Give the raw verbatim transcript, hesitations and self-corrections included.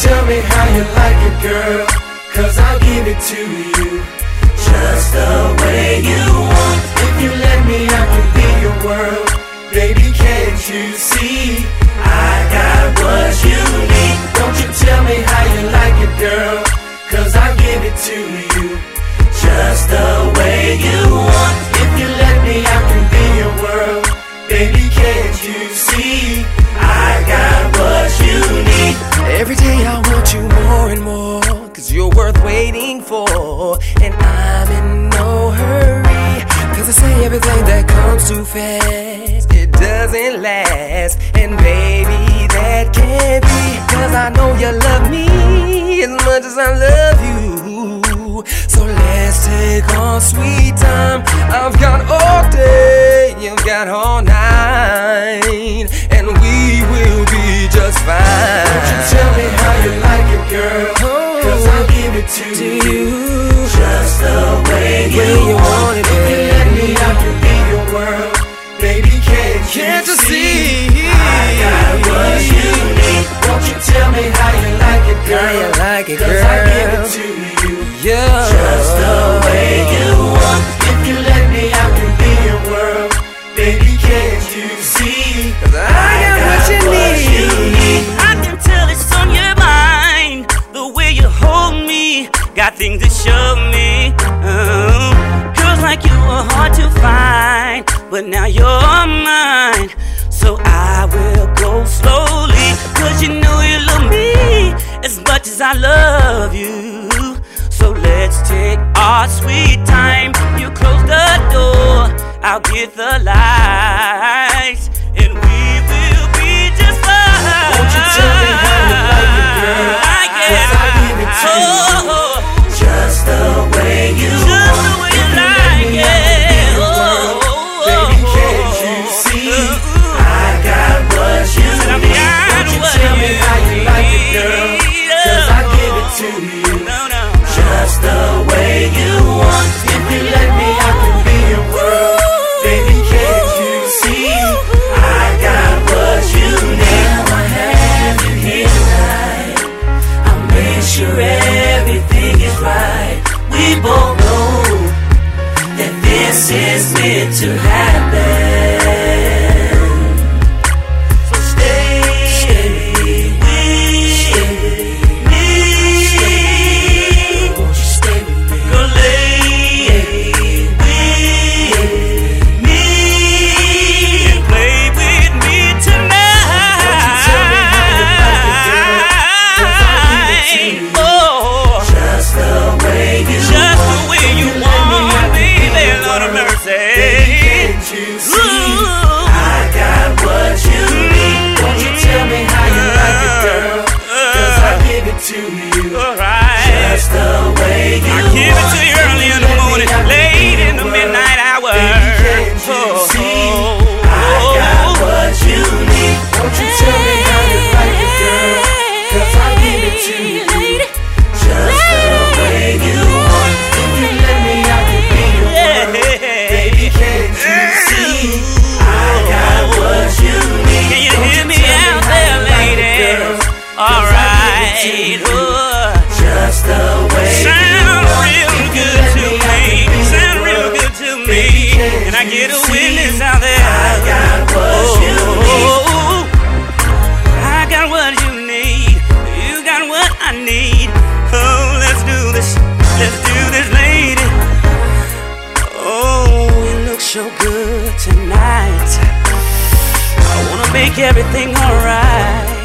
tell me how you like it, girl? Cause I'll give it to you just the way you want. If you let me, I can be your world. Baby, can't you see? I got what you need. Don't you tell me how you like it, girl? Cause I'll give it to you just the way you want. If you let me, I can be your world. Baby, can't you see? I got what you need. Every day I want you more and more, cause you're worth waiting for. And I'm in no hurry, cause they say everything that comes too fast, it doesn't last. And baby, that can't be, cause I know you love me as much as I love you. So let's take our sweet time. I've got all day, you've got all night, and we will be just fine. Don't you tell me how you like it, girl? Cause I'll give it to, to you just the way you, way you want it, baby. If you let me, I can be your world. Baby, can't you, can't you see? see? I got what you need. Won't you tell me how you like it, girl? How you like it, Cause girl? I give it to you, yeah, just the way you want. If you let me, I can be your world. Baby, can't you see? Cause I, I got, got what, you, what need. you need. I can tell it's on your mind, the way you hold me, got things to show me. Oh, girls like you are hard to find, but now you're mine. So I will go slowly, cause you know you love me as much as I love you. So let's take our sweet time. You close the door, I'll get the lights, and we will be just fine. Won't you tell me how you like it, girl? Cause I give it to oh, you just the way you just want. the way If you you like let me, I can be it. your world. Baby, can't you see? I got what you I've need. got Won't you what tell me you how you like it, need. girl? Cause I give it to you No, no. just the way you want. If you let me, I can be your world. Baby, can't you see? I got what you need. Now I have you here tonight. I'll make sure everything is right. We both know that this is meant to happen. So stay, stay with me. Won't you stay with me? Go lay with me And play with me tonight. Won't you tell me how you like it, girl? Cause I give it to you Oh, just the way you just want. the way you If let me, I want, can be baby, your Lord of world. mercy. Baby, can't you see? Ooh. I got what you need. Won't you tell me how you like it, girl? Cause I give it to you Alright, just the way you I give it want. to you If early in let the me, morning, I can be late your in the world. midnight hour. Baby, can't you see? I got what you need. Won't you tell me how you like it, girl? Cause I give it to you just the way you want. If you let me, I can be your world. Baby, can't you see? I got what you need. Can you Don't hear me tell out how there, you like it, ladies? girl? 'Cause I Alright, give it to you oh, just the way you sound want. real If you good let to me, I me. can be your Sound real world. good to me. Baby, can't And I you get a see? witness out there. I got what you need. Oh, I got what you need. You got what I need. Oh, let's do this. Let's do this, lady. Oh, you look so good tonight. I wanna make everything alright.